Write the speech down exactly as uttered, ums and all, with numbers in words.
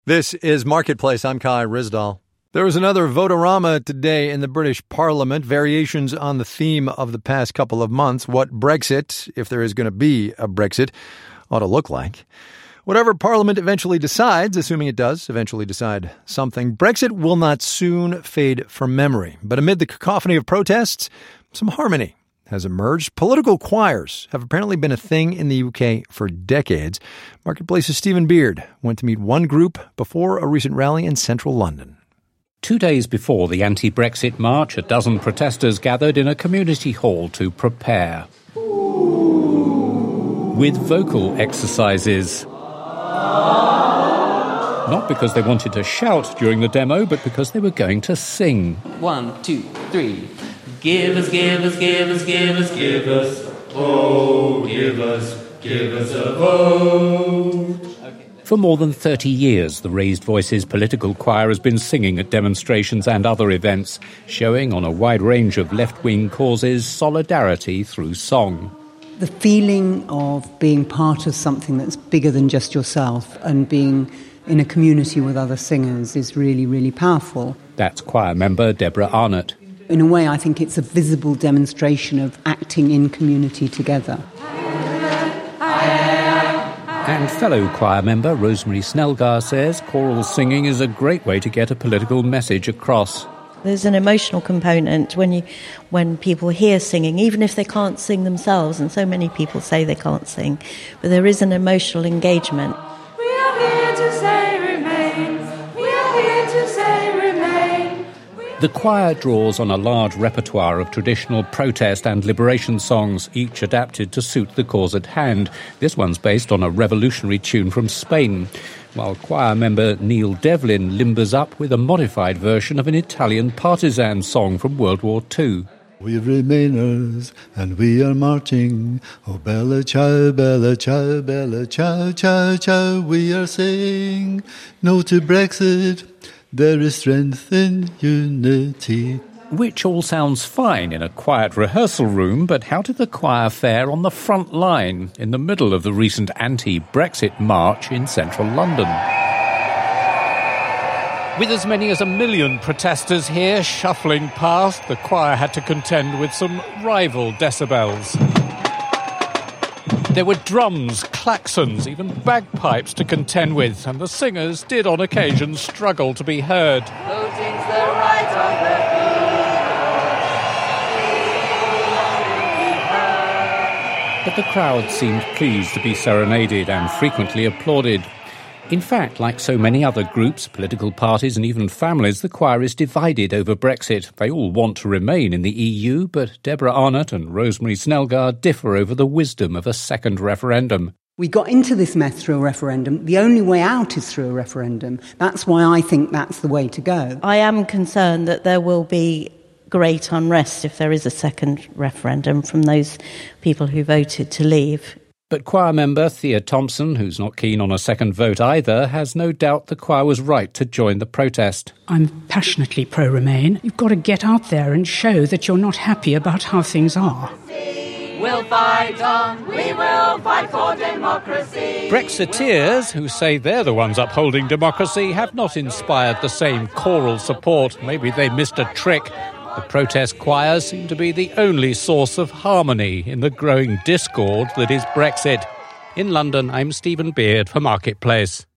This is Marketplace. I'm Kai Risdall. There was another vote-a-rama today in the British Parliament, variations on the theme of the past couple of months, what Brexit, if there is going to be a Brexit, ought to look like. Whatever Parliament eventually decides, assuming it does eventually decide something, Brexit will not soon fade from memory. But amid the cacophony of protests, some harmony has emerged. Political choirs have apparently been a thing in the U K for decades. Marketplace's Stephen Beard went to meet one group before a recent rally in central London. Two days before the anti-Brexit march, a dozen protesters gathered in a community hall to prepare. With vocal exercises. Not because they wanted to shout during the demo, but because they were going to sing. One, two, three. Give us, give us, give us, give us, give us. Oh, give us, give us a vote. Okay. For more than thirty years, the Raised Voices political choir has been singing at demonstrations and other events, showing on a wide range of left-wing causes solidarity through song. The feeling of being part of something that's bigger than just yourself and being in a community with other singers is really, really powerful. That's choir member Deborah Arnott. In a way, I think it's a visible demonstration of acting in community together. And fellow choir member Rosemary Snelgar says choral singing is a great way to get a political message across. There's an emotional component when you, when people hear singing, even if they can't sing themselves, and so many people say they can't sing, but there is an emotional engagement. We are here to say remain. We are here to say remain. The choir draws on a large repertoire of traditional protest and liberation songs, each adapted to suit the cause at hand. This one's based on a revolutionary tune from Spain, while choir member Neil Devlin limbers up with a modified version of an Italian partisan song from World War Two. We're Remainers and we are marching. Oh, bella ciao, bella ciao, bella ciao, ciao, ciao. We are saying no to Brexit. There is strength in unity. Which all sounds fine in a quiet rehearsal room, but how did the choir fare on the front line in the middle of the recent anti-Brexit march in central London? With as many as a million protesters here shuffling past, the choir had to contend with some rival decibels. There were drums, klaxons, even bagpipes to contend with, and the singers did on occasion struggle to be heard. Voting's the right of the people. But the crowd seemed pleased to be serenaded and frequently applauded. In fact, like so many other groups, political parties and even families, the choir is divided over Brexit. They all want to remain in the E U, but Deborah Arnott and Rosemary Snelgar differ over the wisdom of a second referendum. We got into this mess through a referendum. The only way out is through a referendum. That's why I think that's the way to go. I am concerned that there will be great unrest if there is a second referendum from those people who voted to leave. But choir member Thea Thompson, who's not keen on a second vote either, has no doubt the choir was right to join the protest. I'm passionately pro-Remain. You've got to get out there and show that you're not happy about how things are. We'll fight on, we will fight for democracy. Brexiteers, who say they're the ones upholding democracy, have not inspired the same choral support. Maybe they missed a trick. The protest choirs seem to be the only source of harmony in the growing discord that is Brexit. In London, I'm Stephen Beard for Marketplace.